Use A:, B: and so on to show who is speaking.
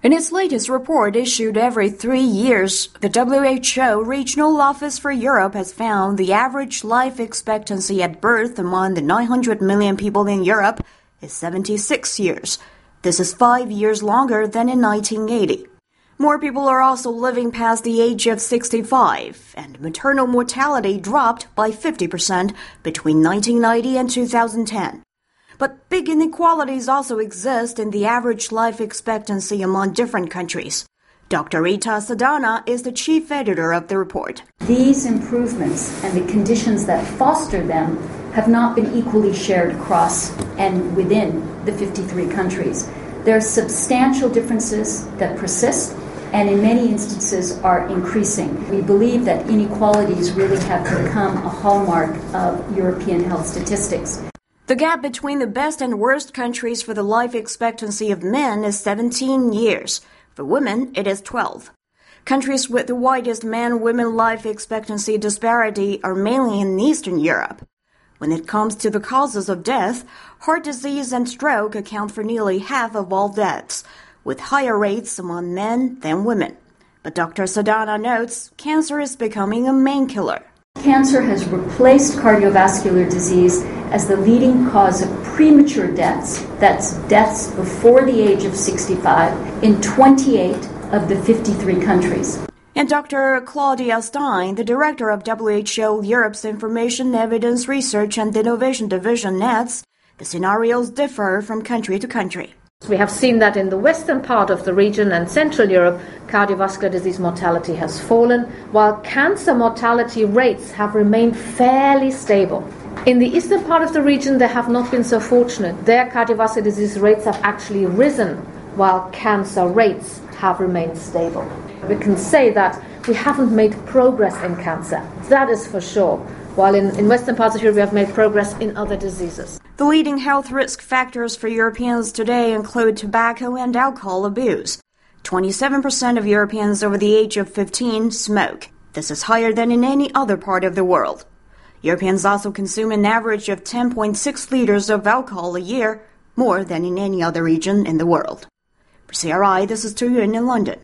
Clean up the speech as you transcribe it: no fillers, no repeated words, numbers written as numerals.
A: In its latest report issued every 3 years, the WHO Regional Office for Europe has found the average life expectancy at birth among the 900 million people in Europe is 76 years. This is 5 years longer than in 1980. More people are also living past the age of 65, and maternal mortality dropped by 50% between 1990 and 2010. But big inequalities also exist in the average life expectancy among different countries. Dr. Rita Sadana is the chief editor of the report.
B: These improvements and the conditions that foster them have not been equally shared across and within the 53 countries. There are substantial differences that persist and in many instances are increasing. We believe that inequalities really have become a hallmark of European health statistics.
A: The gap between the best and worst countries for the life expectancy of men is 17 years. For women, it is 12. Countries with the widest man-women life expectancy disparity are mainly in Eastern Europe. When it comes to the causes of death, heart disease and stroke account for nearly half of all deaths, with higher rates among men than women. But Dr. Sadana notes cancer is becoming a main killer.
B: Cancer has replaced cardiovascular disease as the leading cause of premature deaths, that's deaths before the age of 65, in 28 of the 53 countries.
A: And Dr. Claudia Stein, the director of WHO Europe's Information, Evidence Research and Innovation Division, adds the scenarios differ from country to country.
C: We have seen that in the western part of the region and Central Europe, cardiovascular disease mortality has fallen, while cancer mortality rates have remained fairly stable. In the eastern part of the region, they have not been so fortunate. Their cardiovascular disease rates have actually risen, while cancer rates have remained stable. We can say that we haven't made progress in cancer. That is for sure. While in western parts of Europe, we have made progress in other diseases.
A: The leading health risk factors for Europeans today include tobacco and alcohol abuse. 27% of Europeans over the age of 15 smoke. This is higher than in any other part of the world. Europeans also consume an average of 10.6 liters of alcohol a year, more than in any other region in the world. For CRI, this is Tu Yun in London.